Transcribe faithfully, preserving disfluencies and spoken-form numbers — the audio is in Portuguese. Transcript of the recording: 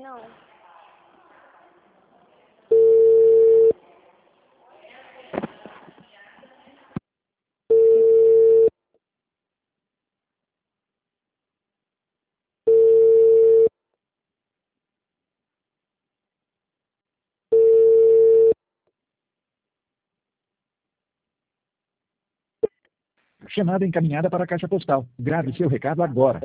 não. Chamada encaminhada para a caixa postal. Grave seu recado agora.